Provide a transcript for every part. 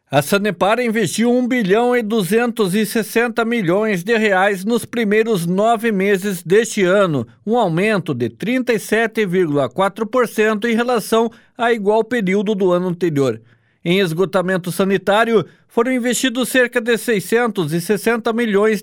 A Sanepar investiu R$ 1,260 bilhão nos primeiros 9 meses deste ano, um aumento de 37,4% em relação a igual período do ano anterior. Em esgotamento sanitário, foram investidos cerca de R$ 660 milhões,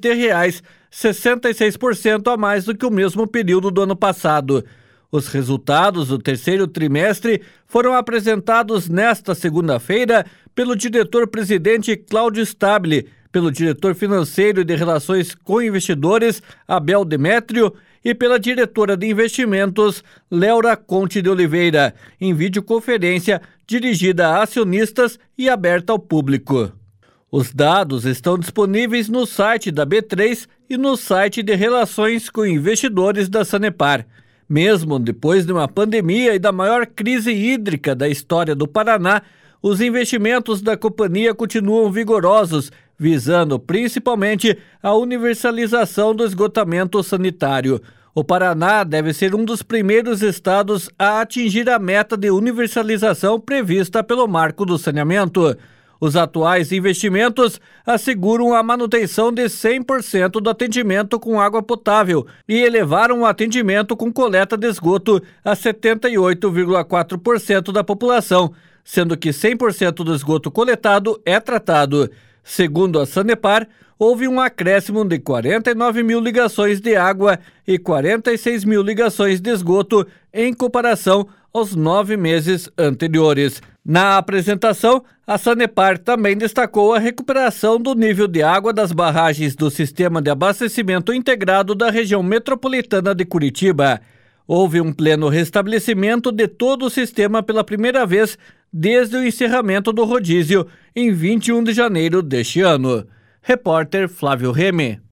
66% a mais do que o mesmo período do ano passado. Os resultados do terceiro trimestre foram apresentados nesta segunda-feira pelo diretor-presidente Cláudio Stabile, pelo diretor financeiro e de relações com investidores, Abel Demétrio, e pela diretora de investimentos, Léura Conte de Oliveira, em videoconferência dirigida a acionistas e aberta ao público. Os dados estão disponíveis no site da B3 e no site de relações com investidores da Sanepar. Mesmo depois de uma pandemia e da maior crise hídrica da história do Paraná, os investimentos da companhia continuam vigorosos, visando principalmente a universalização do esgotamento sanitário. O Paraná deve ser um dos primeiros estados a atingir a meta de universalização prevista pelo Marco do Saneamento. Os atuais investimentos asseguram a manutenção de 100% do atendimento com água potável e elevaram o atendimento com coleta de esgoto a 78,4% da população, sendo que 100% do esgoto coletado é tratado. Segundo a Sanepar, houve um acréscimo de 49 mil ligações de água e 46 mil ligações de esgoto em comparação aos 9 meses anteriores. Na apresentação, a Sanepar também destacou a recuperação do nível de água das barragens do Sistema de Abastecimento Integrado da região metropolitana de Curitiba. Houve um pleno restabelecimento de todo o sistema pela primeira vez desde o encerramento do rodízio em 21 de janeiro deste ano. Repórter Flávio Reme.